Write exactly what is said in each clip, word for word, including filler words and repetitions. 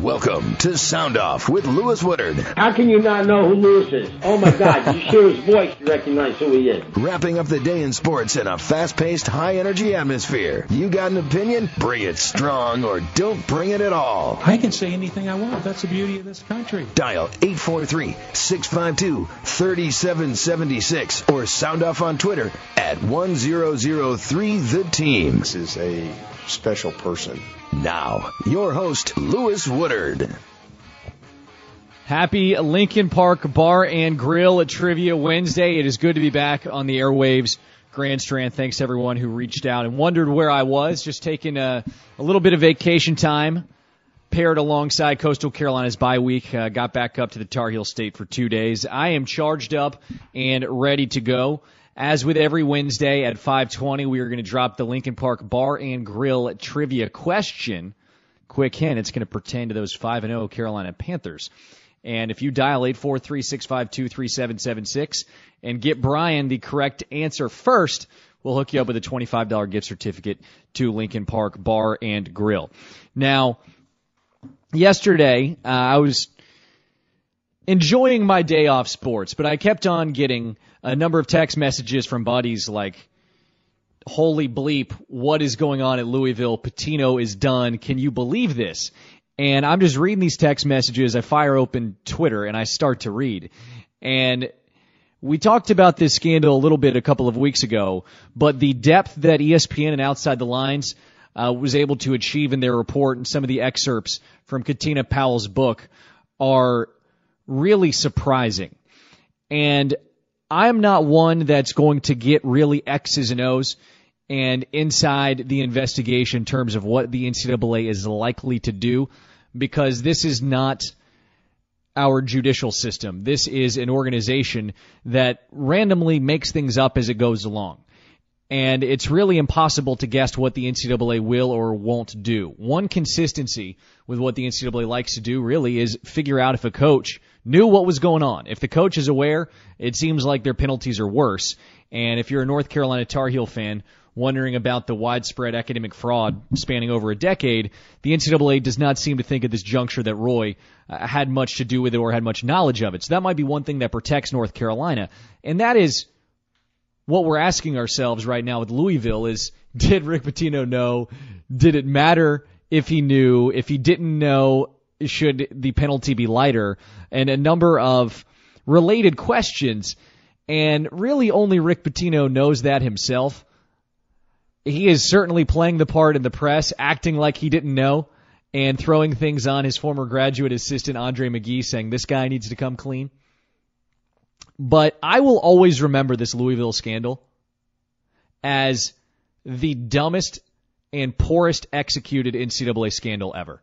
Welcome to Sound Off with Louis Woodard. How can you not know who Louis is? Oh, my God. You hear his voice, you recognize who he is. Wrapping up the day in sports in a fast-paced, high-energy atmosphere. You got an opinion? Bring it strong or don't bring it at all. I can say anything I want. That's the beauty of this country. Dial eight four three, six five two, three seven seven six or sound off on Twitter at one zero zero three the team. This is a special person. Now, your host, Louis Woodard. Happy Lincoln Park Bar and Grill at Trivia Wednesday. It is good to be back on the airwaves. Grand Strand, thanks to everyone who reached out and wondered where I was. Just taking a, a little bit of vacation time, paired alongside Coastal Carolina's bye week. Uh, got back up to the Tar Heel State for two days. I am charged up and ready to go. As with every Wednesday at five twenty, we are going to drop the Lincoln Park Bar and Grill trivia question. Quick hint, it's going to pertain to those five and oh Carolina Panthers. And if you dial eight four three, six five two, three seven seven six and get Brian the correct answer first, we'll hook you up with a twenty-five dollars gift certificate to Lincoln Park Bar and Grill. Now, yesterday, uh, I was enjoying my day off sports, but I kept on getting a number of text messages from buddies like, holy bleep, what is going on at Louisville? Pitino is done. Can you believe this? And I'm just reading these text messages. I fire open Twitter and I start to read. And we talked about this scandal a little bit a couple of weeks ago, but the depth that E S P N and Outside the Lines uh, was able to achieve in their report and some of the excerpts from Katina Powell's book are really surprising. And I'm not one that's going to get really X's and O's and inside the investigation in terms of what the N C double A is likely to do, because this is not our judicial system. This is an organization that randomly makes things up as it goes along. And it's really impossible to guess what the N C double A will or won't do. One consistency with what the N C double A likes to do really is figure out if a coach knew what was going on. If the coach is aware, it seems like their penalties are worse. And if you're a North Carolina Tar Heel fan wondering about the widespread academic fraud spanning over a decade, the N C double A does not seem to think at this juncture that Roy uh, had much to do with it or had much knowledge of it. So that might be one thing that protects North Carolina. And that is what we're asking ourselves right now with Louisville is, did Rick Pitino know? Did it matter if he knew? If he didn't know, should the penalty be lighter? And a number of related questions. And really only Rick Pitino knows that himself. He is certainly playing the part in the press, acting like he didn't know, and throwing things on his former graduate assistant, Andre McGee, saying this guy needs to come clean. But I will always remember this Louisville scandal as the dumbest and poorest executed N C double A scandal ever.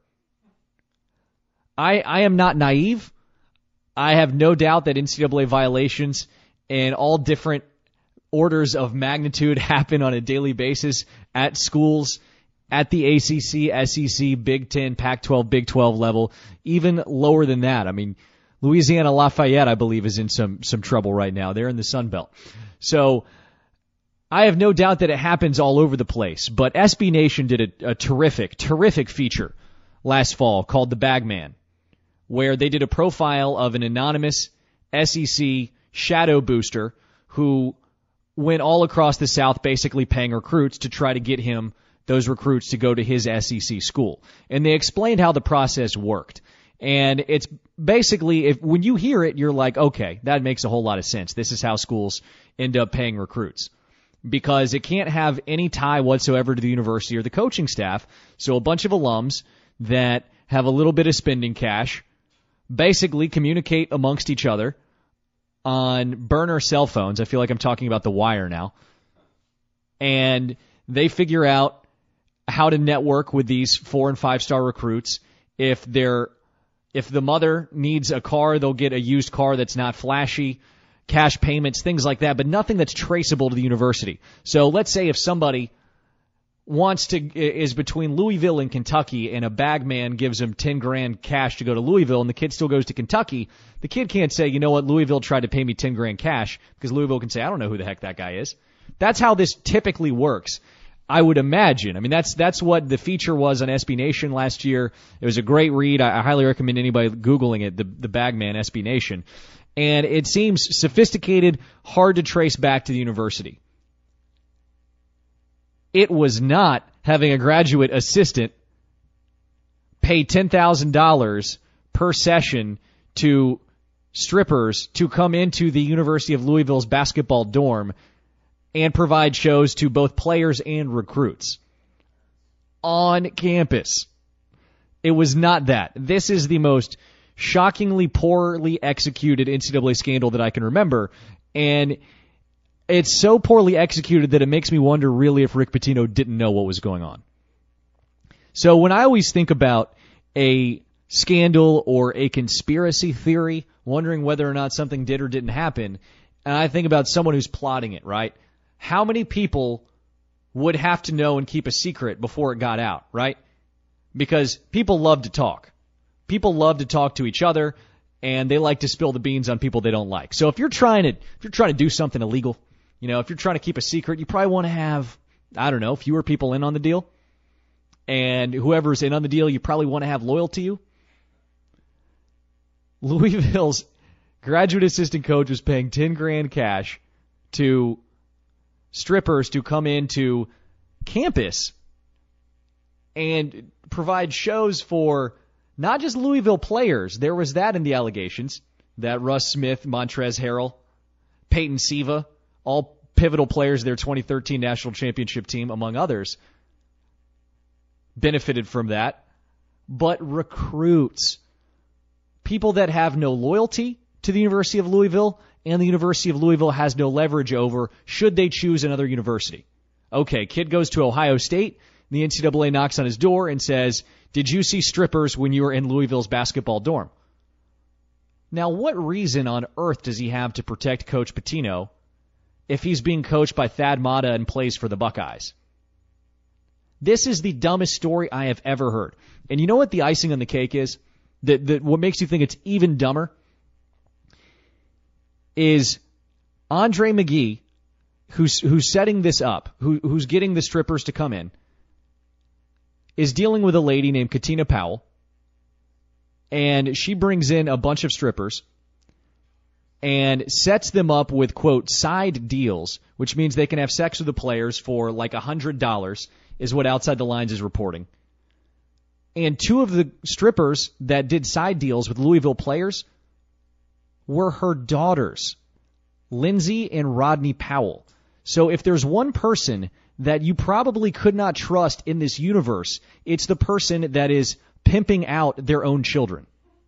I, I am not naive. I have no doubt that N C double A violations and all different orders of magnitude happen on a daily basis at schools, at the A C C, S E C, Big Ten, Pac twelve, Big twelve level, even lower than that. I mean, Louisiana Lafayette, I believe, is in some some trouble right now. They're in the Sun Belt. So I have no doubt that it happens all over the place. But S B Nation did a, a terrific, terrific feature last fall called The Bagman, where they did a profile of an anonymous S E C shadow booster who went all across the South basically paying recruits to try to get him, those recruits, to go to his S E C school. And they explained how the process worked. And it's basically, if when you hear it, you're like, okay, that makes a whole lot of sense. This is how schools end up paying recruits. Because it can't have any tie whatsoever to the university or the coaching staff. So a bunch of alums that have a little bit of spending cash basically communicate amongst each other on burner cell phones. I feel like I'm talking about The Wire now. And they figure out how to network with these four and five star recruits. If they're If the mother needs a car, they'll get a used car that's not flashy, cash payments, things like that, but nothing that's traceable to the university. So let's say if somebody wants to, is between Louisville and Kentucky, and a bagman gives him ten grand cash to go to Louisville, and the kid still goes to Kentucky, the kid can't say, you know what, Louisville tried to pay me ten grand cash, because Louisville can say, I don't know who the heck that guy is. That's how this typically works. I would imagine. I mean, that's that's what the feature was on S B Nation last year. It was a great read. I, I highly recommend anybody Googling it, the, the Bagman S B Nation. And it seems sophisticated, hard to trace back to the university. It was not having a graduate assistant pay ten thousand dollars per session to strippers to come into the University of Louisville's basketball dorm and provide shows to both players and recruits on campus. It was not that. This is the most shockingly poorly executed N C double A scandal that I can remember, and it's so poorly executed that it makes me wonder really if Rick Pitino didn't know what was going on. So when I always think about a scandal or a conspiracy theory, wondering whether or not something did or didn't happen, and I think about someone who's plotting it, right? How many people would have to know and keep a secret before it got out, right? Because people love to talk. People love to talk to each other, and they like to spill the beans on people they don't like. So if you're trying to if you're trying to do something illegal, you know, if you're trying to keep a secret, you probably want to have, I don't know, fewer people in on the deal. And whoever's in on the deal, you probably want to have loyal to you. Louisville's graduate assistant coach was paying ten grand cash to strippers to come into campus and provide shows for not just Louisville players. There was that in the allegations, that Russ Smith, Montrezl Harrell, Peyton Siva, all pivotal players of their twenty thirteen national championship team, among others, benefited from that. But recruits, people that have no loyalty to the University of Louisville, and the University of Louisville has no leverage over should they choose another university. Okay, kid goes to Ohio State, the N C double A knocks on his door and says, did you see strippers when you were in Louisville's basketball dorm? Now, what reason on earth does he have to protect Coach Pitino if he's being coached by Thad Matta and plays for the Buckeyes? This is the dumbest story I have ever heard. And you know what the icing on the cake is? That, that what makes you think it's even dumber is Andre McGee, who's who's setting this up, who who's getting the strippers to come in, is dealing with a lady named Katina Powell, and she brings in a bunch of strippers and sets them up with, quote, side deals, which means they can have sex with the players for like one hundred dollars, is what Outside the Lines is reporting. And two of the strippers that did side deals with Louisville players were her daughters, Lindsay and Rodney Powell. So if there's one person that you probably could not trust in this universe, it's the person that is pimping out their own children.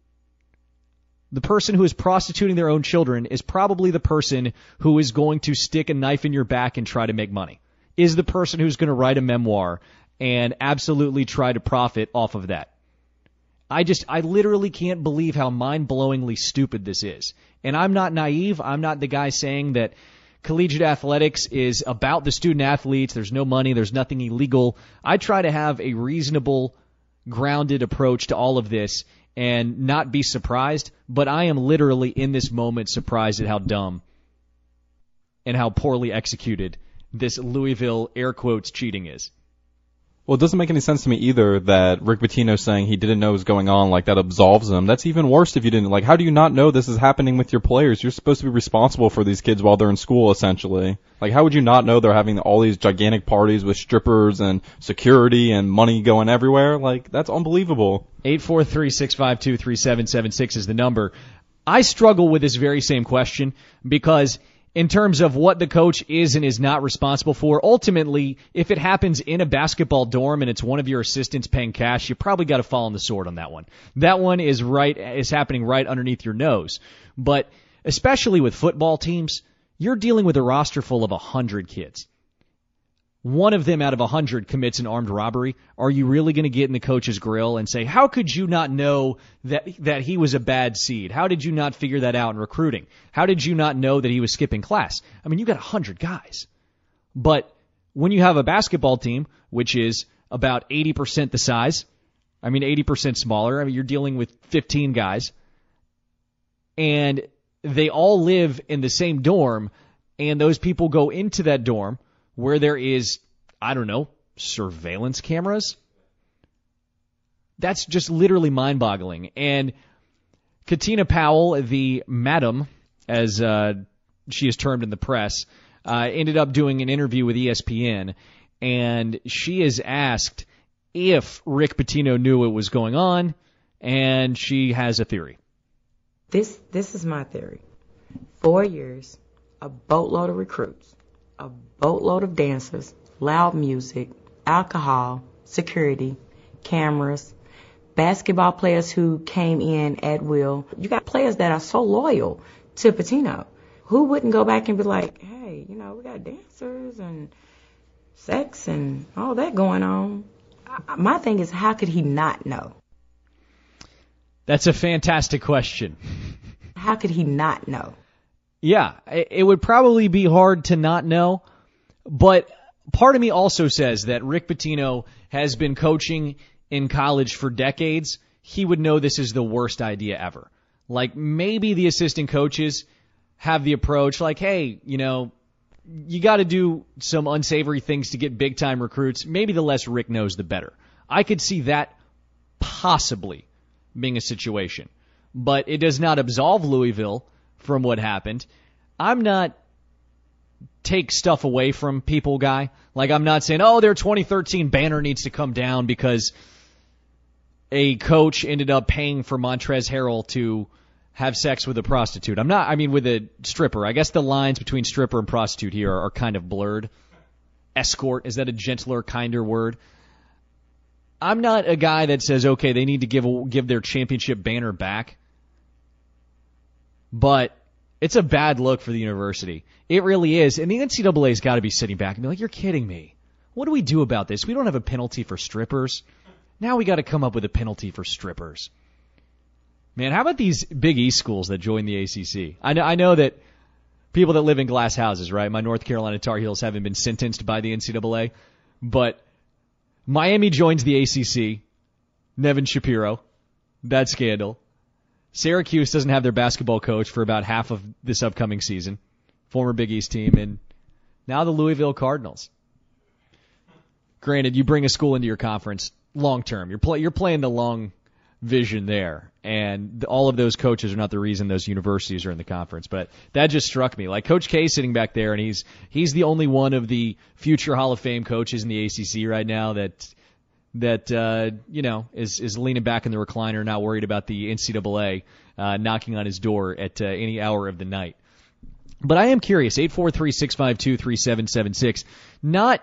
The person who is prostituting their own children is probably the person who is going to stick a knife in your back and try to make money, is the person who's going to write a memoir and absolutely try to profit off of that. I just, I literally can't believe how mind-blowingly stupid this is. And I'm not naive. I'm not the guy saying that collegiate athletics is about the student athletes. There's no money. There's nothing illegal. I try to have a reasonable, grounded approach to all of this and not be surprised. But I am literally in this moment surprised at how dumb and how poorly executed this Louisville air quotes cheating is. Well, it doesn't make any sense to me either that Rick Pitino saying he didn't know what was going on, like that absolves him. That's even worse if you didn't. Like, how do you not know this is happening with your players? You're supposed to be responsible for these kids while they're in school, essentially. Like, how would you not know they're having all these gigantic parties with strippers and security and money going everywhere? Like, that's unbelievable. eight four three, six five two, three seven seven six is the number. I struggle with this very same question because in terms of what the coach is and is not responsible for, ultimately, if it happens in a basketball dorm and it's one of your assistants paying cash, you probably got to fall on the sword on that one. That one is right is happening right underneath your nose. But especially with football teams, you're dealing with a roster full of one hundred kids. One of them out of one hundred commits an armed robbery. Are you really going to get in the coach's grill and say, how could you not know that that he was a bad seed? How did you not figure that out in recruiting? How did you not know that he was skipping class? I mean, you got one hundred guys. But when you have a basketball team, which is about eighty percent the size, I mean, eighty percent smaller, I mean, you're dealing with fifteen guys, and they all live in the same dorm, and those people go into that dorm where there is, I don't know, surveillance cameras. That's just literally mind-boggling. And Katina Powell, the madam, as uh, she is termed in the press, uh, ended up doing an interview with E S P N, and she is asked if Rick Pitino knew what was going on, and she has a theory. This this is my theory. Four years, a boatload of recruits, a boatload of dancers, loud music, alcohol, security, cameras, basketball players who came in at will. You got players that are so loyal to Pitino. Who wouldn't go back and be like, hey, you know, we got dancers and sex and all that going on. I, my thing is, how could he not know? That's a fantastic question. How could he not know? Yeah, it would probably be hard to not know, but part of me also says that Rick Pitino has been coaching in college for decades. He would know this is the worst idea ever. Like, maybe the assistant coaches have the approach like, hey, you know, you got to do some unsavory things to get big-time recruits. Maybe the less Rick knows, the better. I could see that possibly being a situation. But it does not absolve Louisville from what happened. I'm not take stuff away from people guy. Like, I'm not saying, oh, their twenty thirteen banner needs to come down because a coach ended up paying for Montrezl Harrell to have sex with a prostitute. I'm not, I mean, with a stripper. I guess the lines between stripper and prostitute here are, are kind of blurred. Escort, is that a gentler, kinder word? I'm not a guy that says, okay, they need to give a, give their championship banner back. But it's a bad look for the university. It really is. And the N C double A's got to be sitting back and be like, you're kidding me. What do we do about this? We don't have a penalty for strippers. Now we got to come up with a penalty for strippers. Man, how about these Big East schools that join the A C C? I know, I know that people that live in glass houses, right? My North Carolina Tar Heels haven't been sentenced by the N C double A, but Miami joins the A C C. Nevin Shapiro, that scandal. Syracuse doesn't have their basketball coach for about half of this upcoming season, former Big East team, and now the Louisville Cardinals. Granted, you bring a school into your conference long term. You're play, you're playing the long vision there, and all of those coaches are not the reason those universities are in the conference. But that just struck me. Like, Coach K sitting back there, and he's he's the only one of the future Hall of Fame coaches in the A C C right now that that uh, you know is is leaning back in the recliner, not worried about the N C double A uh, knocking on his door at uh, any hour of the night. But I am curious. eight four three, six five two, three seven seven six. Not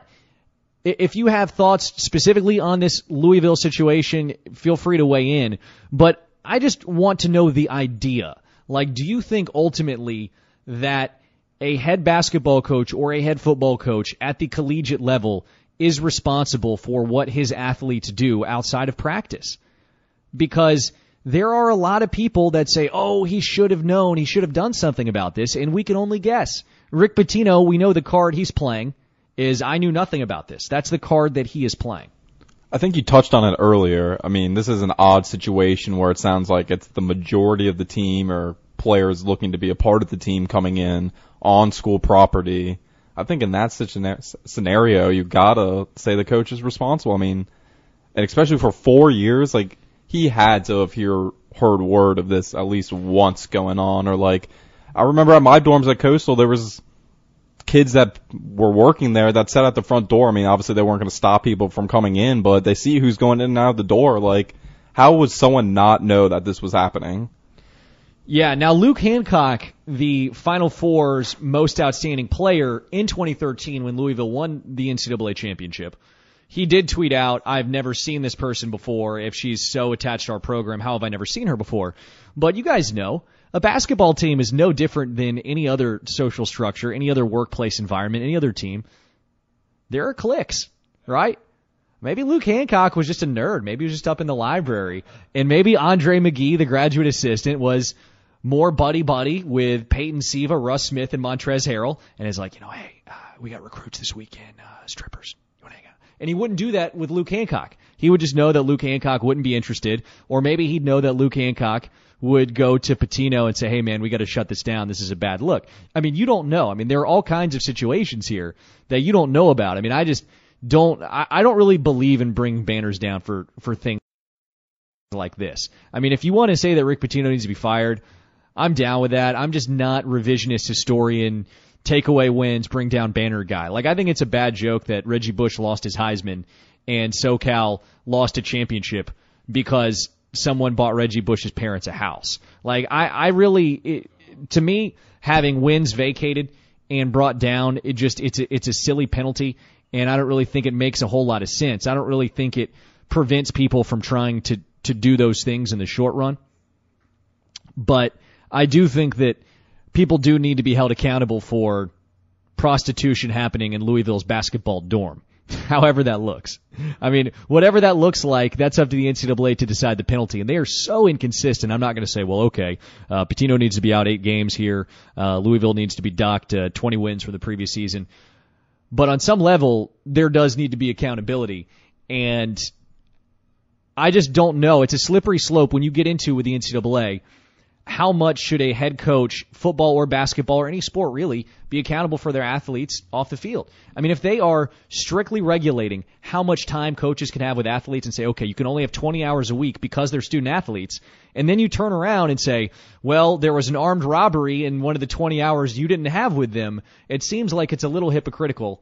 if you have thoughts specifically on this Louisville situation, feel free to weigh in. But I just want to know the idea. Like, do you think ultimately that a head basketball coach or a head football coach at the collegiate level is responsible for what his athletes do outside of practice? Because there are a lot of people that say, oh, he should have known, he should have done something about this, and we can only guess. Rick Pitino, we know the card he's playing is I knew nothing about this. That's the card that he is playing. I think you touched on it earlier. I mean, this is an odd situation where it sounds like it's the majority of the team or players looking to be a part of the team coming in on school property. I think in that scenario, you gotta say the coach is responsible. I mean, and especially for four years, like, he had to have hear, heard word of this at least once going on. Or, like, I remember at my dorms at Coastal, there was kids that were working there that sat at the front door. I mean, obviously they weren't going to stop people from coming in, but they see who's going in and out of the door. Like, how would someone not know that this was happening? Yeah, now Luke Hancock, the Final Four's most outstanding player in twenty thirteen when Louisville won the N C double A championship, he did tweet out, I've never seen this person before. If she's so attached to our program, how have I never seen her before? But you guys know, a basketball team is no different than any other social structure, any other workplace environment, any other team. There are cliques, right? Maybe Luke Hancock was just a nerd. Maybe he was just up in the library. And maybe Andre McGee, the graduate assistant, was more buddy-buddy with Peyton Siva, Russ Smith, and Montrezl Harrell, and is like, you know, hey, uh, we got recruits this weekend, uh, strippers. You want to hang out? And he wouldn't do that with Luke Hancock. He would just know that Luke Hancock wouldn't be interested, or maybe he'd know that Luke Hancock would go to Pitino and say, hey, man, we got to shut this down. This is a bad look. I mean, you don't know. I mean, there are all kinds of situations here that you don't know about. I mean, I just don't I, I don't really believe in bringing banners down for, for things like this. I mean, if you want to say that Rick Pitino needs to be fired, I'm down with that. I'm just not revisionist historian, take away wins, bring down banner guy. Like, I think it's a bad joke that Reggie Bush lost his Heisman and SoCal lost a championship because someone bought Reggie Bush's parents a house. Like, I, I really, it, to me, having wins vacated and brought down, it just, it's a, it's a silly penalty, and I don't really think it makes a whole lot of sense. I don't really think it prevents people from trying to, to do those things in the short run. But I do think that people do need to be held accountable for prostitution happening in Louisville's basketball dorm, however that looks. I mean, whatever that looks like, that's up to the N C double A to decide the penalty. And they are so inconsistent. I'm not going to say, well, okay, uh, Pitino needs to be out eight games here. Uh, Louisville needs to be docked uh, twenty wins from the previous season. But on some level, there does need to be accountability. And I just don't know. It's a slippery slope when you get into with the N C double A. How much should a head coach, football or basketball or any sport really, be accountable for their athletes off the field? I mean, if they are strictly regulating how much time coaches can have with athletes and say, okay, you can only have twenty hours a week because they're student athletes, and then you turn around and say, well, there was an armed robbery in one of the twenty hours you didn't have with them, it seems like it's a little hypocritical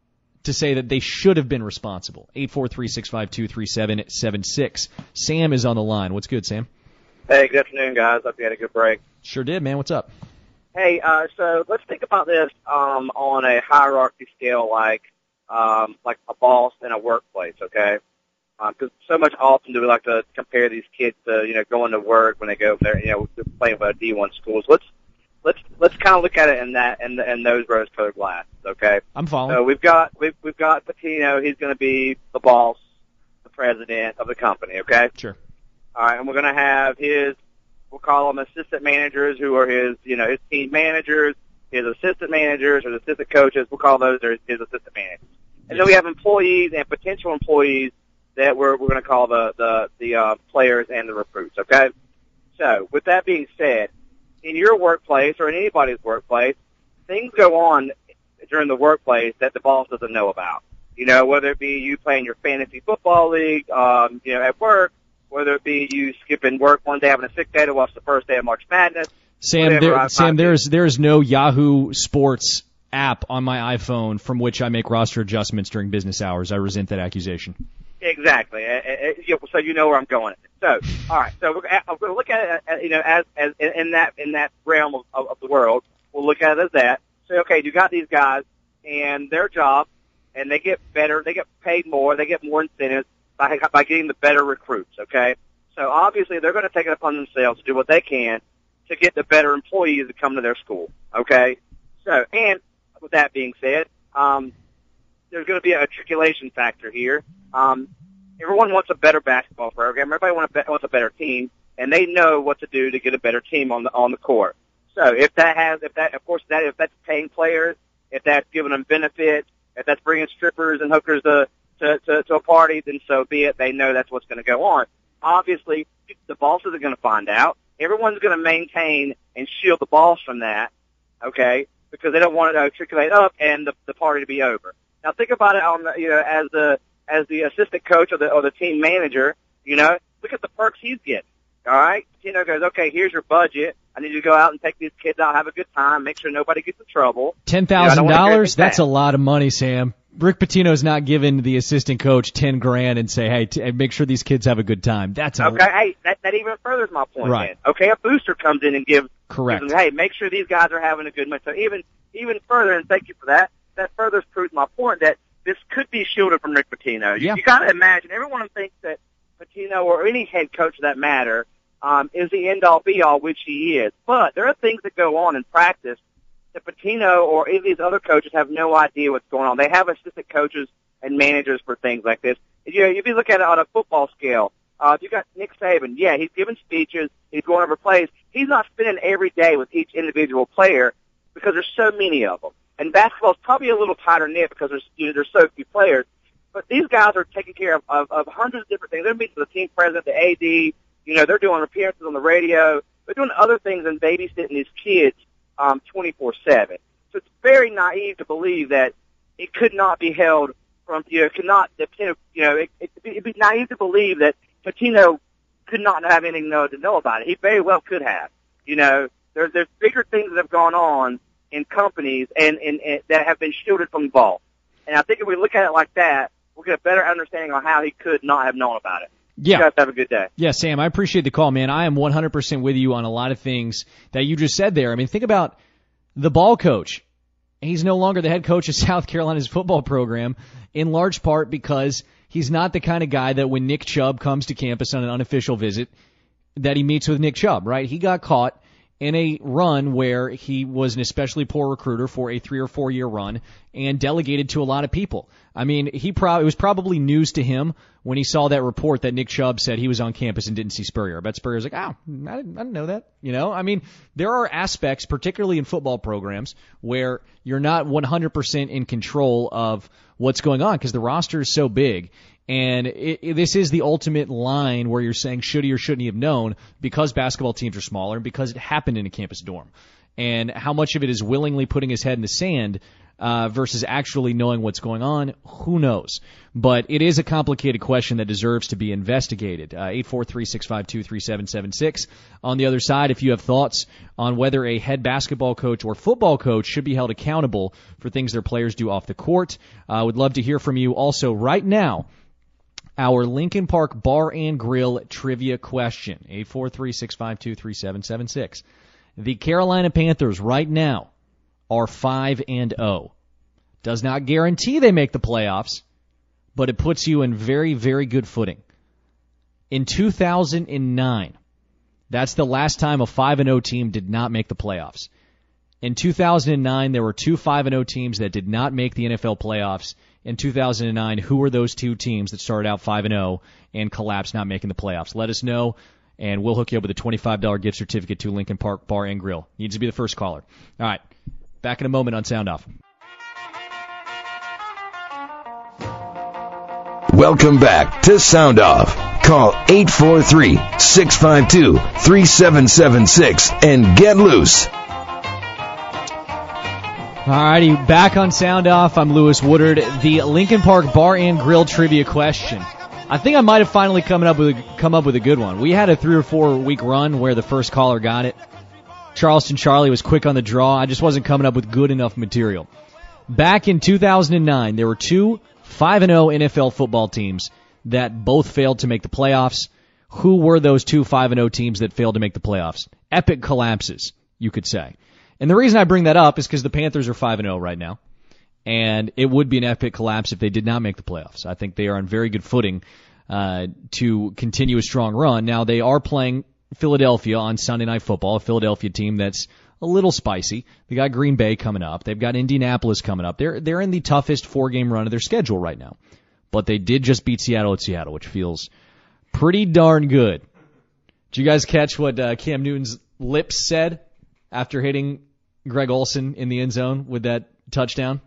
to say that they should have been responsible. eight four three, six five two, three seven seven six. Sam is on the line. What's good, Sam? Hey, good afternoon, guys. Hope you had a good break. Sure did, man. What's up? Hey, uh, so let's think about this um, on a hierarchy scale, like um, like a boss in a workplace, okay? Because um, so much often do we like to compare these kids to, you know, going to work when they go there, you know, playing with a D one schools. Let's let's let's kind of look at it in that in, the, in those rose-colored glasses, okay? I'm following. So we've got we've we've got Pitino. He's going to be the boss, the president of the company, okay? Sure. All right, and we're going to have his, we'll call them assistant managers, who are his, you know, his team managers, his assistant managers, or assistant coaches. We'll call those his assistant managers. And then we have employees and potential employees that we're we're going to call the the the uh, players and the recruits. Okay. So with that being said, in your workplace or in anybody's workplace, things go on during the workplace that the boss doesn't know about. You know, whether it be you playing your fantasy football league, um, you know, at work. Whether it be you skipping work one day, having a sick day to watch the first day of March Madness. Sam, there, Sam, there's there's no Yahoo Sports app on my iPhone from which I make roster adjustments during business hours. I resent that accusation. Exactly. So you know where I'm going. So, all right. So we're, I'm going to look at it, you know, as as in that in that realm of, of, of the world. We'll look at it as that. So, okay, you got these guys and their job, and they get better, they get paid more, they get more incentives. By, by getting the better recruits, okay? So obviously they're going to take it upon themselves to do what they can to get the better employees to come to their school, okay? So, and with that being said, um, there's going to be a matriculation factor here. Um, everyone wants a better basketball program. Everybody wants a, wants a better team, and they know what to do to get a better team on the on the court. So if that has, if that, of course, that if that's paying players, if that's giving them benefits, if that's bringing strippers and hookers to To, to, to a party, then so be it. They know that's what's going to go on. Obviously, the bosses are going to find out. Everyone's going to maintain and shield the boss from that, okay, because they don't want it to circulate up and the, the party to be over. Now, think about it on the, you know, as the as the assistant coach or the or the team manager. You know, look at the perks he's getting. All right, you know, goes, okay, here's your budget. I need you to go out and take these kids out, have a good time, make sure nobody gets in trouble. Ten thousand you know, dollars? That's a lot of money, Sam. Rick Pitino's not giving the assistant coach ten grand and say, hey, t- make sure these kids have a good time. That's a okay. Hey, that, that even furthers my point. Right. Man. Okay, a booster comes in and gives. Correct. Gives them, hey, make sure these guys are having a good time. So even even further, and thank you for that. That further proves my point that this could be shielded from Rick Pitino. Yeah. You, you got to imagine everyone thinks that Pitino or any head coach for that matter um, is the end all be all, which he is. But there are things that go on in practice that Pitino or any of these other coaches have no idea what's going on. They have assistant coaches and managers for things like this. You know, if you look at it on a football scale, uh, you got Nick Saban. Yeah, he's giving speeches. He's going over plays. He's not spending every day with each individual player because there's so many of them. And basketball is probably a little tighter knit because there's you know, there's so few players. But these guys are taking care of, of, of hundreds of different things. They're meeting with the team president, the A D. You know, they're doing appearances on the radio. They're doing other things than babysitting these kids um, twenty-four seven. So it's very naive to believe that it could not be held from, you know, could not, you know, it, it, it'd be naive to believe that Pitino could not have anything to know, to know about it. He very well could have. You know, there's, there's bigger things that have gone on in companies and, and, and that have been shielded from the ball. And I think if we look at it like that, we'll get a better understanding on how he could not have known about it. Yeah. You guys have a good day. Yeah, Sam, I appreciate the call, man. I am one hundred percent with you on a lot of things that you just said there. I mean, think about the ball coach. He's no longer the head coach of South Carolina's football program, in large part because he's not the kind of guy that when Nick Chubb comes to campus on an unofficial visit, that he meets with Nick Chubb, right? He got caught in a run where he was an especially poor recruiter for a three or four year run and delegated to a lot of people. I mean, he pro- it was probably news to him when he saw that report that Nick Chubb said he was on campus and didn't see Spurrier. I bet Spurrier's like, oh, I didn't, I didn't know that. You know, I mean, there are aspects, particularly in football programs, where you're not one hundred percent in control of what's going on because the roster is so big. And it, it, this is the ultimate line where you're saying should he or shouldn't he have known because basketball teams are smaller and because it happened in a campus dorm. And how much of it is willingly putting his head in the sand uh, versus actually knowing what's going on, who knows. But it is a complicated question that deserves to be investigated. Uh, eight four three, six five two, three seven seven six. On the other side, if you have thoughts on whether a head basketball coach or football coach should be held accountable for things their players do off the court, I uh, would love to hear from you. Also, right now, our Lincoln Park Bar and Grill trivia question, eight four three, six five two, three seven seven six. The Carolina Panthers right now are five and oh. Does not guarantee they make the playoffs, but it puts you in very, very good footing. In two thousand nine, that's the last time a five and oh team did not make the playoffs. In two thousand nine, there were two five and oh teams that did not make the N F L playoffs. In two thousand nine, who were those two teams that started out five and oh and collapsed, not making the playoffs? Let us know, and we'll hook you up with a twenty-five dollars gift certificate to Lincoln Park Bar and Grill. Needs to be the first caller. All right, back in a moment on Sound Off. Welcome back to Sound Off. Call eight four three, six five two, three seven seven six and get loose. Alrighty, back on Sound Off. I'm Lewis Woodard. The Lincoln Park Bar and Grill trivia question. I think I might have finally come up with a, come up with a good one. We had a three or four week run where the first caller got it. Charleston Charlie was quick on the draw. I just wasn't coming up with good enough material. Back in two thousand nine, there were two five and oh N F L football teams that both failed to make the playoffs. Who were those two five and oh teams that failed to make the playoffs? Epic collapses, you could say. And the reason I bring that up is because the Panthers are five and oh right now, and it would be an epic collapse if they did not make the playoffs. I think they are on very good footing uh, to continue a strong run. Now, they are playing Philadelphia on Sunday Night Football, a Philadelphia team that's a little spicy. They got Green Bay coming up. They've got Indianapolis coming up. They're they're in the toughest four-game run of their schedule right now. But they did just beat Seattle at Seattle, which feels pretty darn good. Did you guys catch what uh, Cam Newton's lips said after hitting Greg Olsen in the end zone with that touchdown?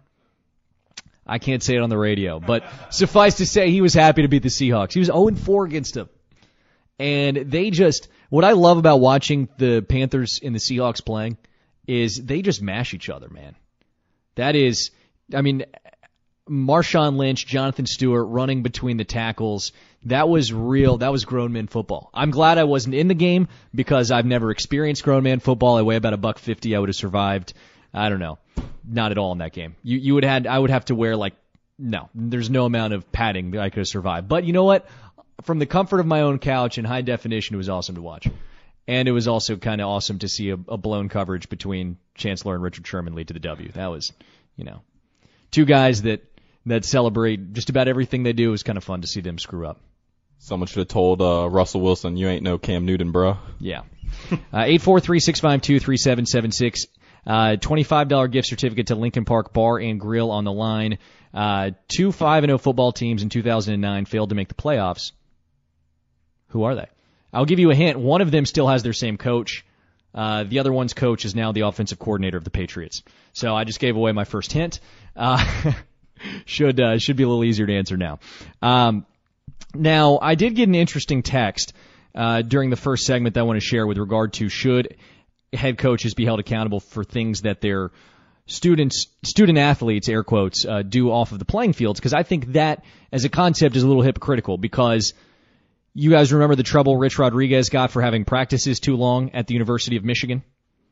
I can't say it on the radio, but suffice to say he was happy to beat the Seahawks. He was oh and four against them. And they just, what I love about watching the Panthers and the Seahawks playing is they just mash each other, man. That is, I mean, Marshawn Lynch, Jonathan Stewart running between the tackles, that was real, that was grown men football. I'm glad I wasn't in the game because I've never experienced grown man football. I weigh about a buck fifty. I would have survived, I don't know, not at all in that game. You you would have, I would have to wear like, no, there's no amount of padding that I could have survived. But you know what? From the comfort of my own couch in high definition, it was awesome to watch. And it was also kind of awesome to see a, a blown coverage between Chancellor and Richard Sherman lead to the W. That was, you know, two guys that, that celebrate just about everything they do. It was kind of fun to see them screw up. Someone should have told uh, Russell Wilson, you ain't no Cam Newton, bro. Yeah. uh, eight four three, six five two, three seven seven six. Uh, twenty-five dollars gift certificate to Lincoln Park Bar and Grill on the line. Uh, two five and oh football teams in two thousand nine failed to make the playoffs. Who are they? I'll give you a hint. One of them still has their same coach. Uh, the other one's coach is now the offensive coordinator of the Patriots. So I just gave away my first hint. Uh, should uh, should be a little easier to answer now. Um, now, I did get an interesting text uh, during the first segment that I want to share with regard to should head coaches be held accountable for things that their students, student athletes, air quotes, uh, do off of the playing fields, because I think that as a concept is a little hypocritical, because you guys remember the trouble Rich Rodriguez got for having practices too long at the University of Michigan?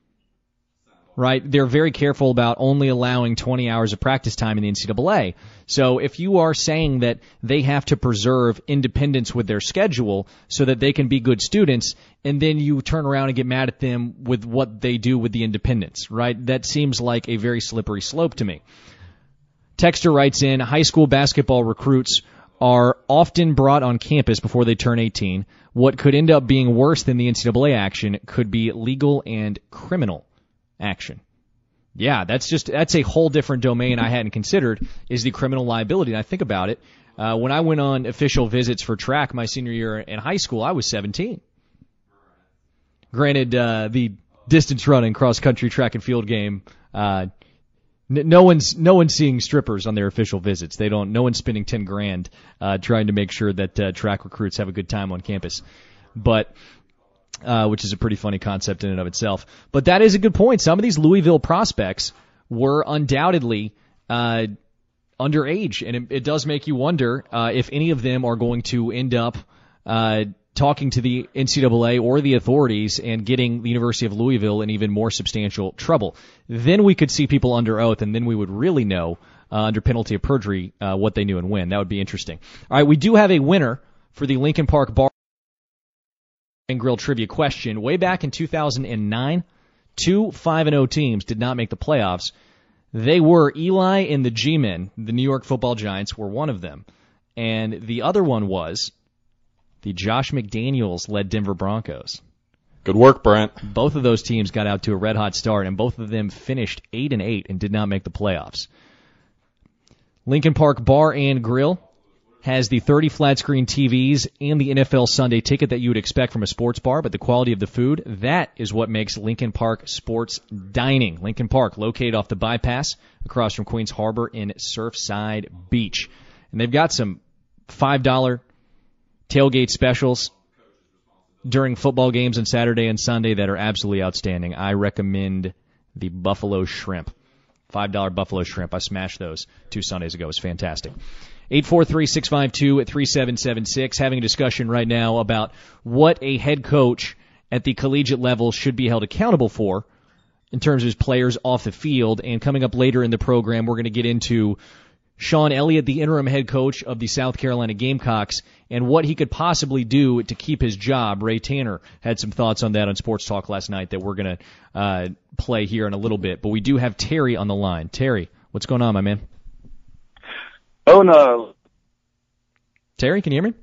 Right? They're very careful about only allowing twenty hours of practice time in the N C double A. So if you are saying that they have to preserve independence with their schedule so that they can be good students, and then you turn around and get mad at them with what they do with the independence, right? That seems like a very slippery slope to me. Texter writes in, high school basketball recruits are often brought on campus before they turn eighteen. What could end up being worse than the N C double A action could be legal and criminal action. Yeah, that's just that's a whole different domain I hadn't considered, is the criminal liability. And I think about it, uh, when I went on official visits for track my senior year in high school, I was seventeen. Granted, uh, the distance running cross-country track and field game, uh, n- no one's no one's seeing strippers on their official visits. They don't. No one's spending ten grand uh, trying to make sure that uh, track recruits have a good time on campus. But Uh, which is a pretty funny concept in and of itself. But that is a good point. Some of these Louisville prospects were undoubtedly uh, underage, and it, it does make you wonder uh, if any of them are going to end up uh, talking to the N C double A or the authorities and getting the University of Louisville in even more substantial trouble. Then we could see people under oath, and then we would really know uh, under penalty of perjury uh, what they knew and when. That would be interesting. All right, we do have a winner for the Lincoln Park Bar and Grill trivia question. Way back in two thousand nine, two five and oh teams did not make the playoffs. They were Eli and the G-Men. The New York Football Giants were one of them. And the other one was the Josh McDaniels-led Denver Broncos. Good work, Brent. Both of those teams got out to a red-hot start, and both of them finished eight and eight and did not make the playoffs. Lincoln Park Bar and Grill has the thirty flat-screen T Vs and the N F L Sunday ticket that you would expect from a sports bar, but the quality of the food, that is what makes Lincoln Park sports dining. Lincoln Park, located off the bypass across from Queens Harbor in Surfside Beach. And they've got some five dollar tailgate specials during football games on Saturday and Sunday that are absolutely outstanding. I recommend the Buffalo Shrimp. five dollar Buffalo Shrimp. I smashed those two Sundays ago. It was fantastic. eight four three, six five two, three seven seven six, having a discussion right now about what a head coach at the collegiate level should be held accountable for in terms of his players off the field. And coming up later in the program, we're going to get into Sean Elliott, the interim head coach of the South Carolina Gamecocks, and what he could possibly do to keep his job. Ray Tanner had some thoughts on that on Sports Talk last night that we're going to uh, play here in a little bit. But we do have Terry on the line. Terry, what's going on, my man? Oh, no. Terry, can you hear me?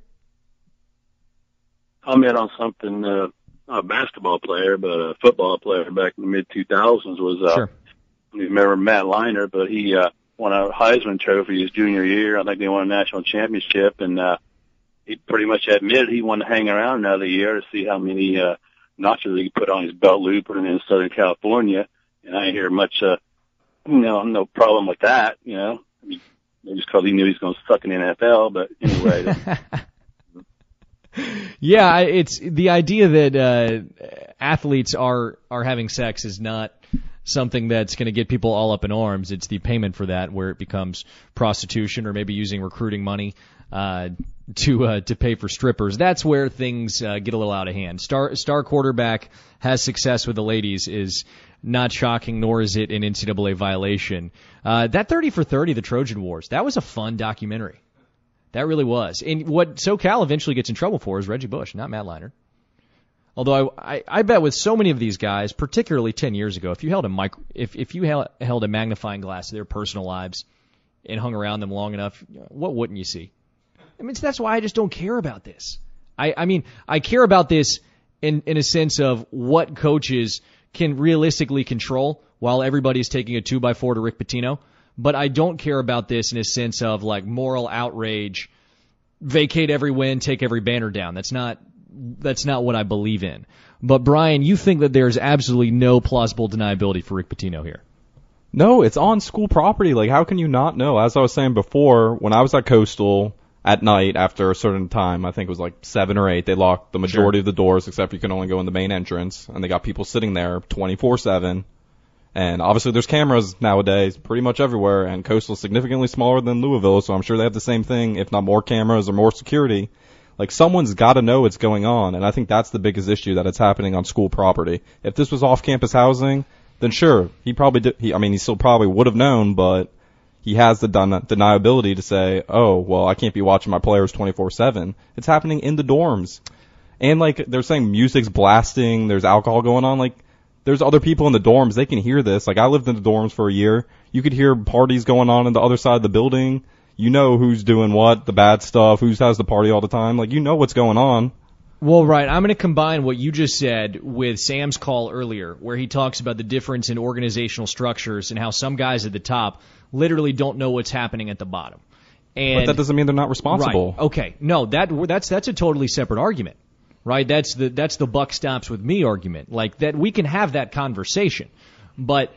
Comment on something, uh, not a basketball player, but a football player back in the mid two thousands was, uh, sure. You remember Matt Leinart, but he, uh, won a Heisman Trophy his junior year. I think they won a national championship, and, uh, he pretty much admitted he wanted to hang around another year to see how many, uh, notches he put on his belt loop and in Southern California. And I didn't hear much, uh, you know, no problem with that, you know. I mean, maybe it's because he knew he was going to suck in the N F L, but anyway. Yeah, it's the idea that uh, athletes are are having sex is not something that's going to get people all up in arms. It's the payment for that where it becomes prostitution or maybe using recruiting money uh, to uh, to pay for strippers. That's where things uh, get a little out of hand. Star star quarterback has success with the ladies is not shocking, nor is it an N C double A violation. Uh, that thirty for thirty, the Trojan Wars, that was a fun documentary. That really was. And what SoCal eventually gets in trouble for is Reggie Bush, not Matt Leinart. Although I, I, I bet with so many of these guys, particularly ten years ago, if you held a micro, if if you held, held a magnifying glass to their personal lives and hung around them long enough, what wouldn't you see? I mean, that's why I just don't care about this. I, I mean, I care about this in in a sense of what coaches can realistically control while everybody's taking a two by four to Rick Pitino. But I don't care about this in a sense of like moral outrage, vacate every win, take every banner down. That's not that's not what I believe in. But Brian, you think that there's absolutely no plausible deniability for Rick Pitino here? No, it's on school property. Like, how can you not know? As I was saying before, when I was at Coastal at night after a certain time, I think it was like seven or eight, they locked the majority Sure. of the doors except you can only go in the main entrance, and they got people sitting there twenty-four seven. And obviously there's cameras nowadays pretty much everywhere, and Coastal's significantly smaller than Louisville, so I'm sure they have the same thing, if not more cameras or more security. Like, someone's got to know what's going on, and I think that's the biggest issue, that it's happening on school property. If this was off-campus housing, then sure, he probably did, he, I mean, he still probably would have known, but he has the den- deniability to say, oh, well, I can't be watching my players twenty-four seven. It's happening in the dorms. And, like, they're saying music's blasting, there's alcohol going on, like, there's other people in the dorms, they can hear this. Like, I lived in the dorms for a year. You could hear parties going on on the other side of the building. You know who's doing what, the bad stuff, who has the party all the time. Like, you know what's going on. Well, right. I'm going to combine what you just said with Sam's call earlier, where he talks about the difference in organizational structures and how some guys at the top literally don't know what's happening at the bottom. And, but that doesn't mean they're not responsible. Right. Okay. No, that that's that's a totally separate argument. Right? That's the that's the buck stops with me argument. Like, that we can have that conversation. But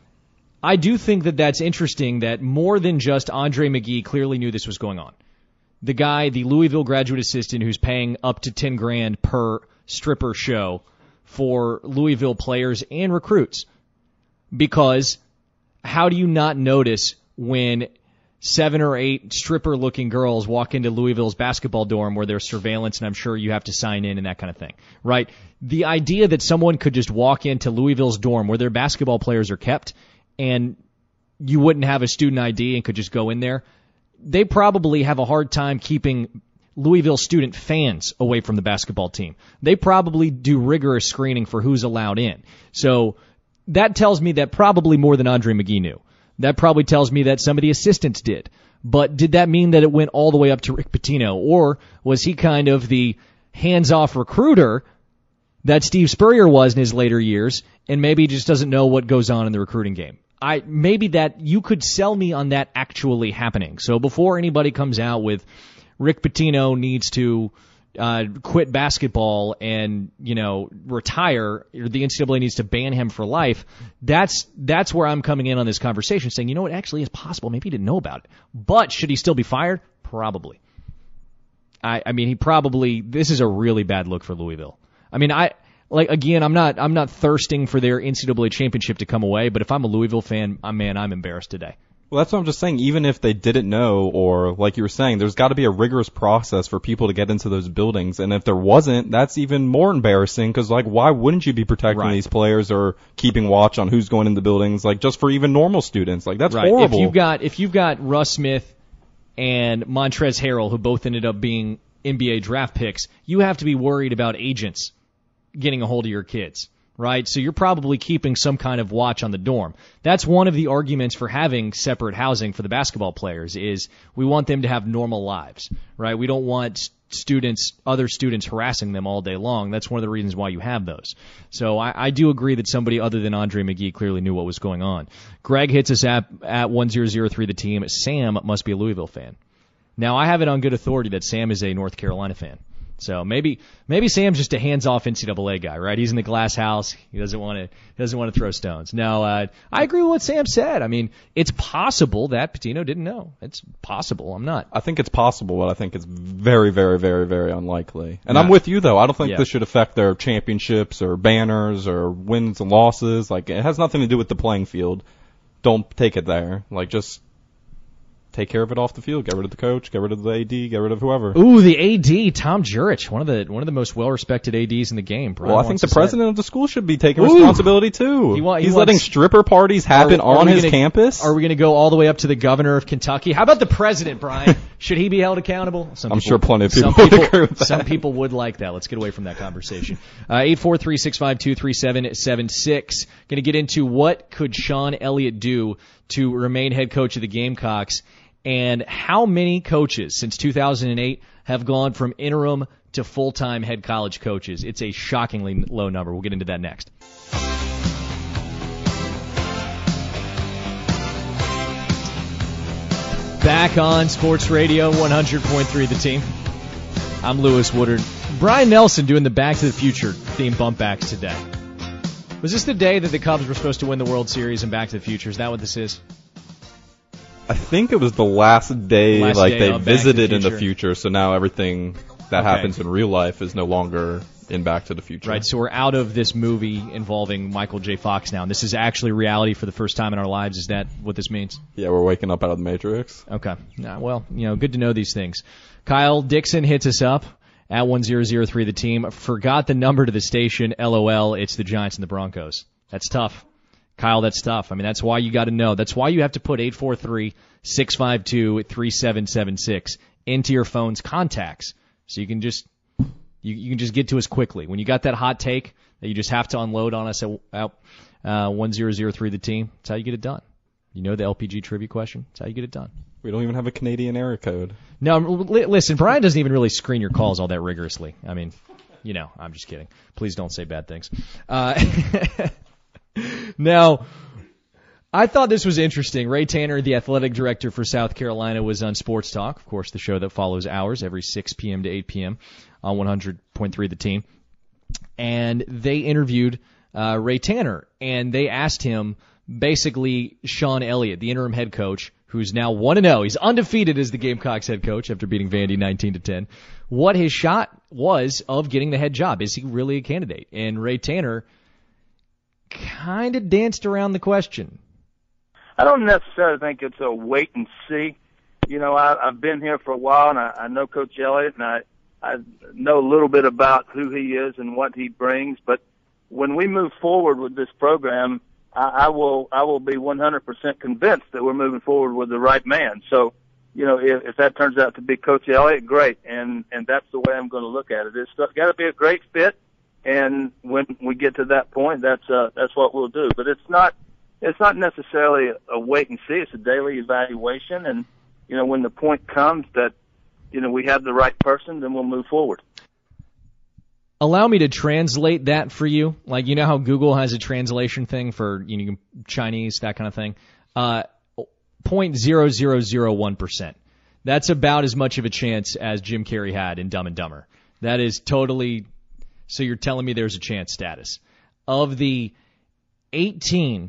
I do think that that's interesting that more than just Andre McGee clearly knew this was going on. The guy, the Louisville graduate assistant who's paying up to ten grand per stripper show for Louisville players and recruits. Because how do you not notice when seven or eight stripper-looking girls walk into Louisville's basketball dorm where there's surveillance and I'm sure you have to sign in and that kind of thing, right? The idea that someone could just walk into Louisville's dorm where their basketball players are kept and you wouldn't have a student I D and could just go in there, they probably have a hard time keeping Louisville student fans away from the basketball team. They probably do rigorous screening for who's allowed in. So that tells me that probably more than Andre McGee knew. That probably tells me that some of the assistants did. But did that mean that it went all the way up to Rick Pitino? Or was he kind of the hands-off recruiter that Steve Spurrier was in his later years, and maybe he just doesn't know what goes on in the recruiting game? I maybe that you could sell me on that actually happening. So before anybody comes out with Rick Pitino needs to uh, quit basketball and, you know, retire, or the N C double A needs to ban him for life, that's that's where I'm coming in on this conversation, saying, you know, it actually is possible. Maybe he didn't know about it. But should he still be fired? Probably. I, I mean, he probably, this is a really bad look for Louisville. I mean, I, like, again, I'm not, I'm not thirsting for their N C double A championship to come away, but if I'm a Louisville fan, I'm, man, I'm embarrassed today. Well, that's what I'm just saying. Even if they didn't know, or like you were saying, there's got to be a rigorous process for people to get into those buildings. And if there wasn't, that's even more embarrassing because, like, why wouldn't you be protecting right. these players or keeping watch on who's going in the buildings? Like, just for even normal students, like that's right. horrible. If you've got if you've got Russ Smith and Montrezl Harrell, who both ended up being N B A draft picks, you have to be worried about agents getting a hold of your kids. Right? So you're probably keeping some kind of watch on the dorm. That's one of the arguments for having separate housing for the basketball players is we want them to have normal lives, right? We don't want students, other students harassing them all day long. That's one of the reasons why you have those. So I, I do agree that somebody other than Andre McGee clearly knew what was going on. Greg hits us at, at one zero zero three the team. Sam must be a Louisville fan. Now I have it on good authority that Sam is a North Carolina fan. So maybe maybe Sam's just a hands-off N C double A guy, right? He's in the glass house. He doesn't want to doesn't want to throw stones. No, uh, I agree with what Sam said. I mean, it's possible that Pitino didn't know. It's possible. I'm not. I think it's possible, but I think it's very, very, very, very unlikely. And yeah. I'm with you, though. I don't think yeah. this should affect their championships or banners or wins and losses. Like, it has nothing to do with the playing field. Don't take it there. Like, just take care of it off the field. Get rid of the coach. Get rid of the A D. Get rid of whoever. Ooh, the A D, Tom Jurich, one of the one of the most well-respected A Ds in the game. Brian well, I think the president of the school should be taking Ooh. responsibility too. He wa- he He's wants, letting stripper parties happen are, are on his gonna, campus. Are we going to go all the way up to the governor of Kentucky? How about the president, Brian? Should he be held accountable? Some I'm people, sure plenty of people, some people would agree with that. Some people would like that. Let's get away from that conversation. Uh, eight four three, six five two, three seven seven six. Going to get into what could Sean Elliott do to remain head coach of the Gamecocks. And how many coaches since two thousand eight have gone from interim to full-time head college coaches? It's a shockingly low number. We'll get into that next. Back on Sports Radio one hundred point three The Team. I'm Lewis Woodard. Brian Nelson doing the Back to the Future theme bump backs today. Was this the day that the Cubs were supposed to win the World Series in Back to the Future? Is that what this is? I think it was the last day, last like day they of visited the in the future, so now everything that okay. happens in real life is no longer in Back to the Future. Right, so we're out of this movie involving Michael J. Fox now, and this is actually reality for the first time in our lives. Is that what this means? Yeah, we're waking up out of the Matrix. Okay. Nah, well, you know, good to know these things. Kyle Dixon hits us up at one zero zero three the team. Forgot the number to the station. LOL, it's the Giants and the Broncos. That's tough. Kyle, that's tough. I mean, that's why you got to know. That's why you have to put eight four three, six five two, three seven seven six into your phone's contacts so you can just you, you can just get to us quickly. When you got that hot take that you just have to unload on us at, at uh, one zero zero three the team, that's how you get it done. You know the L P G trivia question? That's how you get it done. We don't even have a Canadian area code. No, li- listen, Brian doesn't even really screen your calls all that rigorously. I mean, you know, I'm just kidding. Please don't say bad things. Uh, now, I thought this was interesting. Ray Tanner, the athletic director for South Carolina, was on Sports Talk, of course, the show that follows ours every six p.m. to eight p.m. on one hundred point three The Team. And they interviewed uh, Ray Tanner, and they asked him, basically, Sean Elliott, the interim head coach, who's now one and oh. He's undefeated as the Gamecocks head coach after beating Vandy nineteen to ten. What his shot was of getting the head job. Is he really a candidate? And Ray Tanner kind of danced around the question. I don't necessarily think it's a wait and see. You know, I, I've been here for a while, and I, I know Coach Elliott, and I, I know a little bit about who he is and what he brings. But when we move forward with this program, I, I will I will be one hundred percent convinced that we're moving forward with the right man. So, you know, if, if that turns out to be Coach Elliott, great, and and that's the way I'm going to look at it. It's got to be a great fit, and when we get to that point, that's uh, that's what we'll do. But it's not. It's not necessarily a wait and see. It's a daily evaluation, and you know when the point comes that you know we have the right person, then we'll move forward. Allow me to translate that for you. Like, you know how Google has a translation thing for you know Chinese, that kind of thing. Uh, zero point zero zero zero one percent. That's about as much of a chance as Jim Carrey had in Dumb and Dumber. That is totally. So you're telling me there's a chance status of the eighteen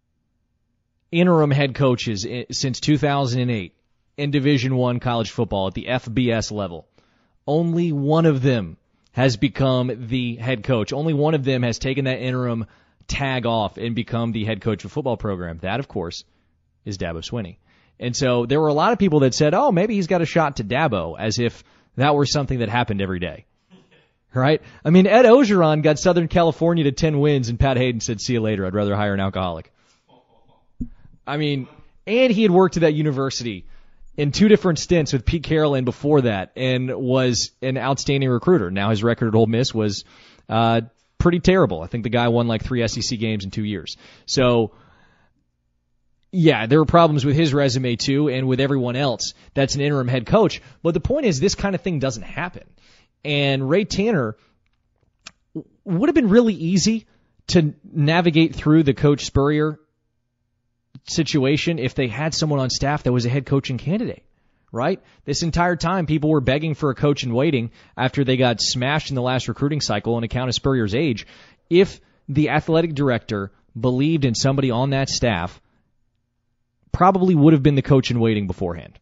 interim head coaches since two thousand eight in Division One college football at the F B S level. Only one of them has become the head coach. Only one of them has taken that interim tag off and become the head coach of a football program. That, of course, is Dabo Swinney. And so there were a lot of people that said, oh, maybe he's got a shot to Dabo, as if that were something that happened every day. Right? I mean, Ed Ogeron got Southern California to ten wins, and Pat Hayden said, see you later, I'd rather hire an alcoholic. I mean, and he had worked at that university in two different stints with Pete Carroll before that and was an outstanding recruiter. Now his record at Ole Miss was uh, pretty terrible. I think the guy won like three S E C games in two years. So, yeah, there were problems with his resume too and with everyone else that's an interim head coach. But the point is this kind of thing doesn't happen. And Ray Tanner would have been really easy to navigate through the Coach Spurrier situation if they had someone on staff that was a head coaching candidate, right? This entire time, people were begging for a coach in waiting after they got smashed in the last recruiting cycle on account of Spurrier's age. If the athletic director believed in somebody on that staff, probably would have been the coach in waiting beforehand.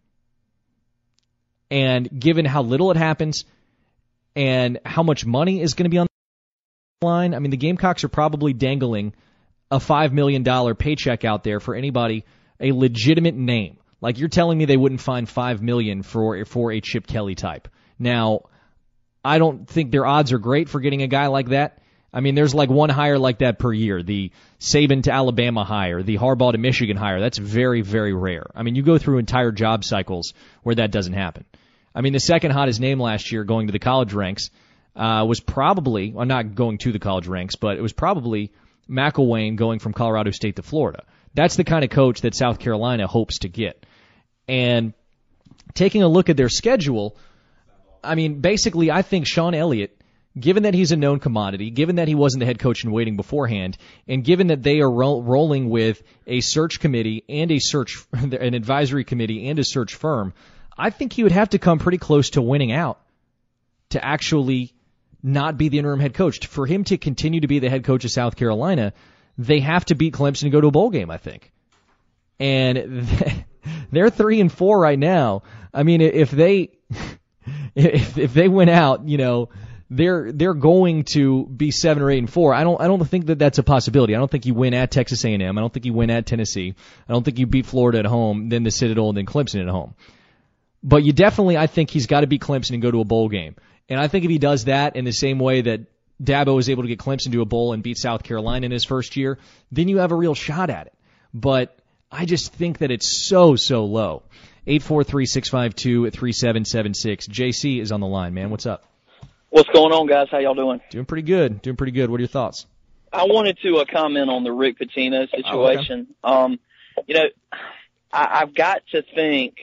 And given how little it happens and how much money is going to be on the line, I mean, the Gamecocks are probably dangling a five million dollars paycheck out there for anybody, a legitimate name. Like, you're telling me they wouldn't find five million dollars for, for a Chip Kelly type. Now, I don't think their odds are great for getting a guy like that. I mean, there's like one hire like that per year. The Saban to Alabama hire, the Harbaugh to Michigan hire. That's very, very rare. I mean, you go through entire job cycles where that doesn't happen. I mean, the second hottest name last year going to the college ranks uh, was probably, well, not going to the college ranks, but it was probably McElwain going from Colorado State to Florida. That's the kind of coach that South Carolina hopes to get. And taking a look at their schedule, I mean, basically, I think Sean Elliott, given that he's a known commodity, given that he wasn't the head coach in waiting beforehand, and given that they are ro- rolling with a search committee and a search, an advisory committee and a search firm, I think he would have to come pretty close to winning out to actually not be the interim head coach. For him to continue to be the head coach of South Carolina, they have to beat Clemson and go to a bowl game, I think. And they're three and four right now. I mean, if they if if they win out, you know, they're they're going to be seven or eight and four. I don't I don't think that that's a possibility. I don't think you win at Texas A and M. I don't think you win at Tennessee. I don't think you beat Florida at home, then the Citadel, and then Clemson at home. But you definitely, I think he's got to beat Clemson and go to a bowl game. And I think if he does that in the same way that Dabo was able to get Clemson to a bowl and beat South Carolina in his first year, then you have a real shot at it. But I just think that it's so, so low. eight four three, six five two, three seven seven six. J C is on the line, man. What's up? What's going on, guys? How y'all doing? Doing pretty good. Doing pretty good. What are your thoughts? I wanted to uh, comment on the Rick Pitino situation. Oh, okay. Um, you know, I, I've got to think,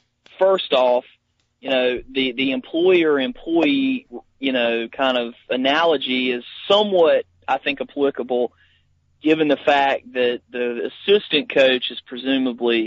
first off, you know, the, the employer-employee, you know, kind of analogy is somewhat, I think, applicable given the fact that the assistant coach is presumably,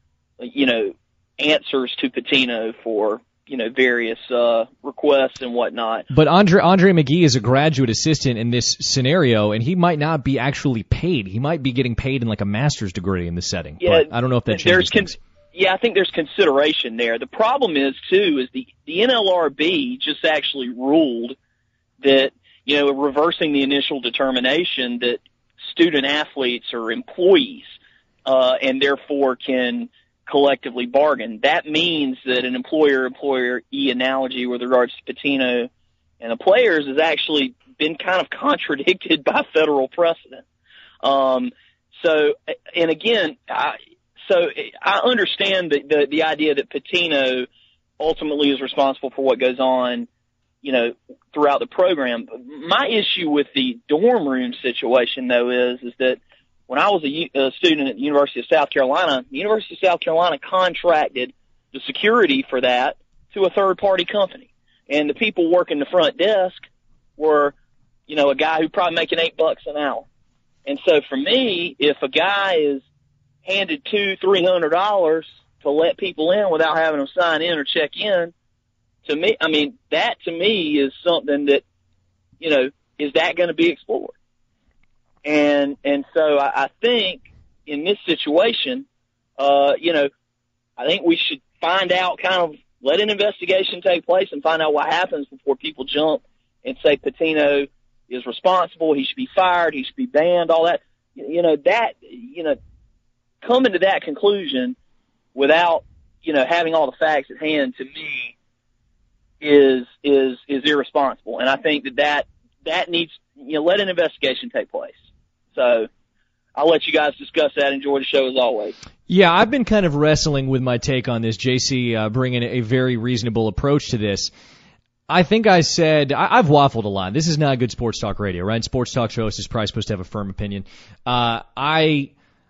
you know, answers to Pitino for, you know, various uh, requests and whatnot. But Andre Andre McGee is a graduate assistant in this scenario, and he might not be actually paid. He might be getting paid in like a master's degree in this setting. Yeah, but I don't know if that changes there's things. Yeah, I think there's consideration there. The problem is, too, is the, the N L R B just actually ruled that, you know, reversing the initial determination that student athletes are employees uh, and therefore can collectively bargain. That means that an employer-employee analogy with regards to Pitino and the players has actually been kind of contradicted by federal precedent. Um, so, and again, I, so I understand the, the, the idea that Pitino ultimately is responsible for what goes on, you know, throughout the program. My issue with the dorm room situation, though, is, is that when I was a, a student at the University of South Carolina, the University of South Carolina contracted the security for that to a third-party company. And the people working the front desk were, you know, a guy who probably making eight bucks an hour. And so for me, if a guy is handed two, three hundred dollars to let people in without having them sign in or check in, to me, I mean, that to me is something that, you know, is that going to be explored? And, and so I, I think in this situation, uh, you know, I think we should find out, kind of let an investigation take place and find out what happens before people jump and say Pitino is responsible, he should be fired, he should be banned, all that. You know, that, you know, coming to that conclusion without, you know, having all the facts at hand, to me, is, is, is irresponsible. And I think that that, that needs, you know, let an investigation take place. So I'll let you guys discuss that. Enjoy the show as always. Yeah, I've been kind of wrestling with my take on this. J C uh, bringing a very reasonable approach to this. I think I said, I, I've waffled a lot. This is not good sports talk radio, right? Sports talk show is probably supposed to have a firm opinion. Uh, I,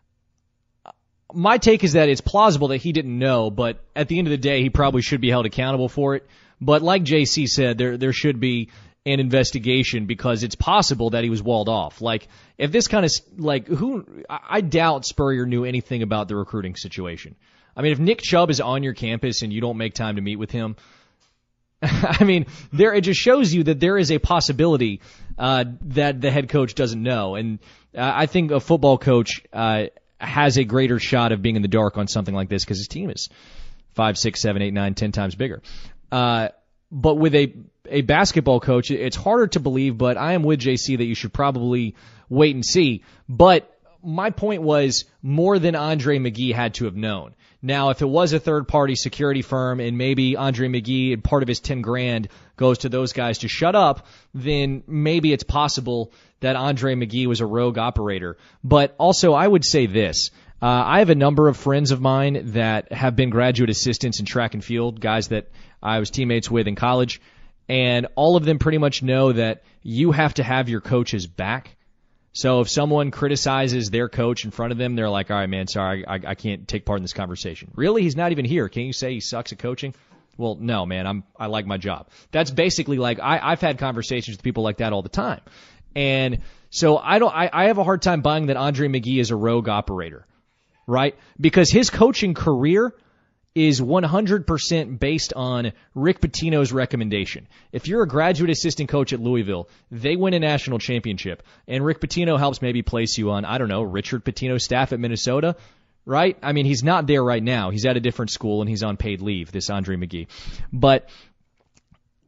my take is that it's plausible that he didn't know, but at the end of the day, he probably should be held accountable for it. But like J C said, there there should be an investigation because it's possible that he was walled off. Like, if this kind of, like, who, I doubt Spurrier knew anything about the recruiting situation. I mean, if Nick Chubb is on your campus and you don't make time to meet with him, I mean, there, it just shows you that there is a possibility, uh, that the head coach doesn't know. And, uh, I think a football coach, uh, has a greater shot of being in the dark on something like this because his team is five, six, seven, eight, nine, ten times bigger. Uh, but with a, a basketball coach, it's harder to believe, but I am with J C that you should probably wait and see. But my point was more than Andre McGee had to have known. Now, if it was a third-party security firm and maybe Andre McGee and part of his ten grand goes to those guys to shut up, then maybe it's possible that Andre McGee was a rogue operator. But also, I would say this. Uh, I have a number of friends of mine that have been graduate assistants in track and field, guys that I was teammates with in college, and all of them pretty much know that you have to have your coach's back. So if someone criticizes their coach in front of them, they're like, all right, man, sorry, I, I can't take part in this conversation. Really? He's not even here. Can you say he sucks at coaching? Well, no, man, I'm, I like my job. That's basically like, I, I've had conversations with people like that all the time. And so I don't, I, I have a hard time buying that Andre McGee is a rogue operator, right? Because his coaching career is one hundred percent based on Rick Pitino's recommendation. If you're a graduate assistant coach at Louisville, they win a national championship, and Rick Pitino helps maybe place you on, I don't know, Richard Pitino's staff at Minnesota, right? I mean, he's not there right now. He's at a different school, and he's on paid leave, this Andre McGee. But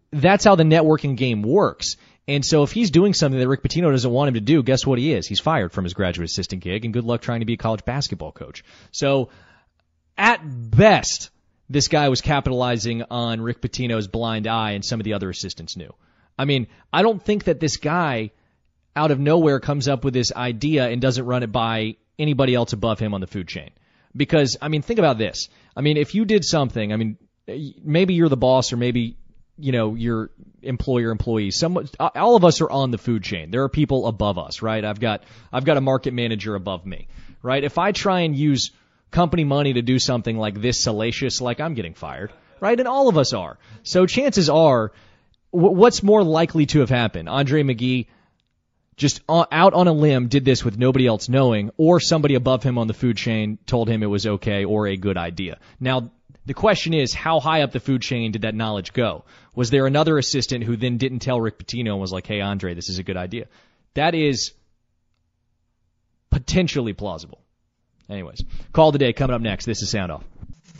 that's how the networking game works. And so if he's doing something that Rick Pitino doesn't want him to do, guess what he is? He's fired from his graduate assistant gig, and good luck trying to be a college basketball coach. So at best, this guy was capitalizing on Rick Pitino's blind eye, and some of the other assistants knew. I mean, I don't think that this guy out of nowhere comes up with this idea and doesn't run it by anybody else above him on the food chain. Because, I mean, think about this. I mean, if you did something, I mean, maybe you're the boss or maybe, you know, your employer, employees. Some, all of us are on the food chain. There are people above us, right? I've got, I've got a market manager above me, right? If I try and use company money to do something like this salacious, like I'm getting fired, right? And all of us are. So chances are, w- what's more likely to have happened? Andre McGee just out on a limb did this with nobody else knowing, or somebody above him on the food chain told him it was okay or a good idea. Now, the question is, how high up the food chain did that knowledge go? Was there another assistant who then didn't tell Rick Pitino and was like, hey, Andre, this is a good idea? That is potentially plausible. Anyways, call today coming up next. This is Sound Off.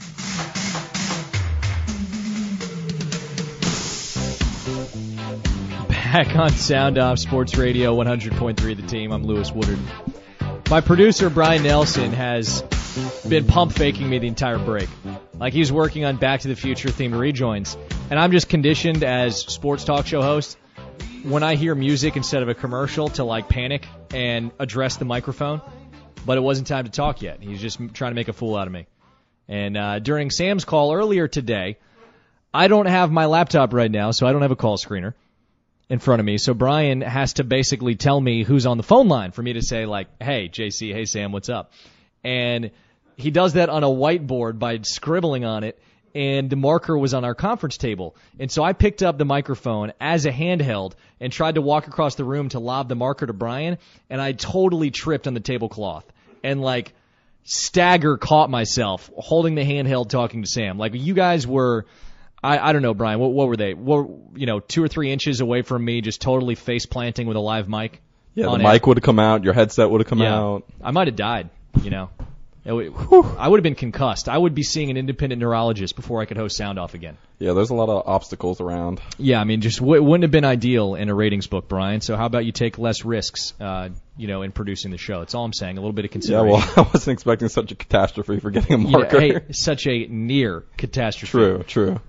Back on Sound Off Sports Radio one hundred point three The Team. I'm Lewis Woodard. My producer, Brian Nelson, has been pump faking me the entire break. Like he's working on Back to the Future themed rejoins. And I'm just conditioned as sports talk show host, when I hear music instead of a commercial, to like panic and address the microphone. But it wasn't time to talk yet. He's just trying to make a fool out of me. And uh, during Sam's call earlier today, I don't have my laptop right now, so I don't have a call screener in front of me. So Brian has to basically tell me who's on the phone line for me to say, like, hey, J C, hey, Sam, what's up? And he does that on a whiteboard by scribbling on it, and the marker was on our conference table. And so I picked up the microphone as a handheld and tried to walk across the room to lob the marker to Brian, and I totally tripped on the tablecloth and, like, stagger caught myself holding the handheld talking to Sam. Like, you guys were... I, I don't know, Brian. What, what were they? What, you know, two or three inches away from me, just totally face planting with a live mic. Yeah, the mic would have come out. Your headset would have come yeah. out. I might have died. You know, it, I would have been concussed. I would be seeing an independent neurologist before I could host Sound Off again. Yeah, there's a lot of obstacles around. Yeah, I mean, just w- wouldn't have been ideal in a ratings book, Brian. So how about you take less risks, uh, you know, in producing the show? That's all I'm saying. A little bit of consideration. Yeah, well, I wasn't expecting such a catastrophe for getting a marker. Yeah, hey, such a near catastrophe. True, true.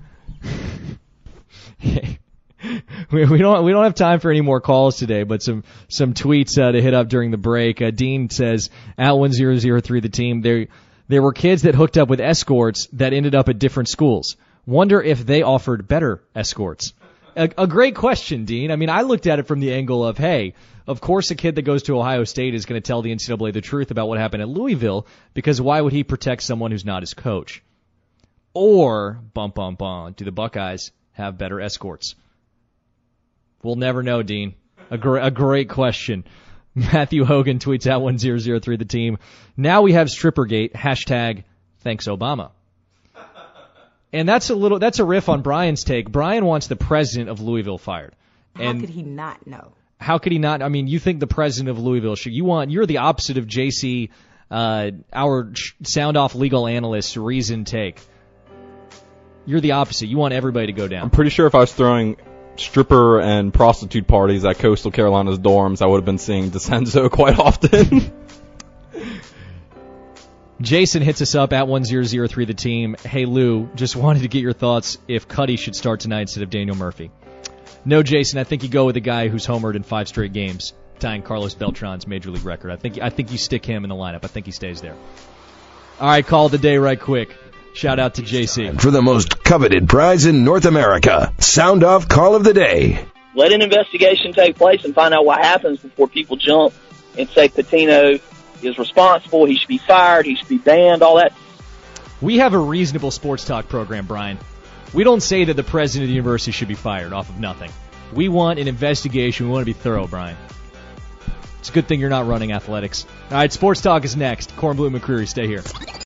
we, we don't we don't have time for any more calls today, but some some tweets uh, to hit up during the break. Uh, Dean says at one zero zero three The Team, there there were kids that hooked up with escorts that ended up at different schools. Wonder if they offered better escorts. A, a great question, Dean. I mean, I looked at it from the angle of, hey, of course a kid that goes to Ohio State is going to tell the N C double A the truth about what happened at Louisville, because why would he protect someone who's not his coach? Or, bum, bum, bum, do the Buckeyes have better escorts? We'll never know, Dean. A, gr- a great question. Matthew Hogan tweets out one zero zero three The Team. Now we have Strippergate, hashtag thanks Obama. And that's a little, that's a riff on Brian's take. Brian wants the president of Louisville fired. And how could he not know? How could he not? I mean, you think the president of Louisville should, you want, you're the opposite of J C, uh, our Sound Off legal analyst's reason take. You're the opposite. You want everybody to go down. I'm pretty sure if I was throwing stripper and prostitute parties at Coastal Carolina's dorms, I would have been seeing DeCenzo quite often. Jason hits us up at one zero zero three The Team. Hey, Lou, just wanted to get your thoughts if Cuddy should start tonight instead of Daniel Murphy. No, Jason, I think you go with the guy who's homered in five straight games, tying Carlos Beltran's major league record. I think I think you stick him in the lineup. I think he stays there. All right, call it the day right quick. Shout out to J C. For the most coveted prize in North America, Sound Off Call of the Day. Let an investigation take place and find out what happens before people jump and say Pitino is responsible, he should be fired, he should be banned, all that. We have a reasonable sports talk program, Brian. We don't say that the president of the university should be fired off of nothing. We want an investigation. We want to be thorough, Brian. It's a good thing you're not running athletics. All right, sports talk is next. Kornblue and McCreary, stay here.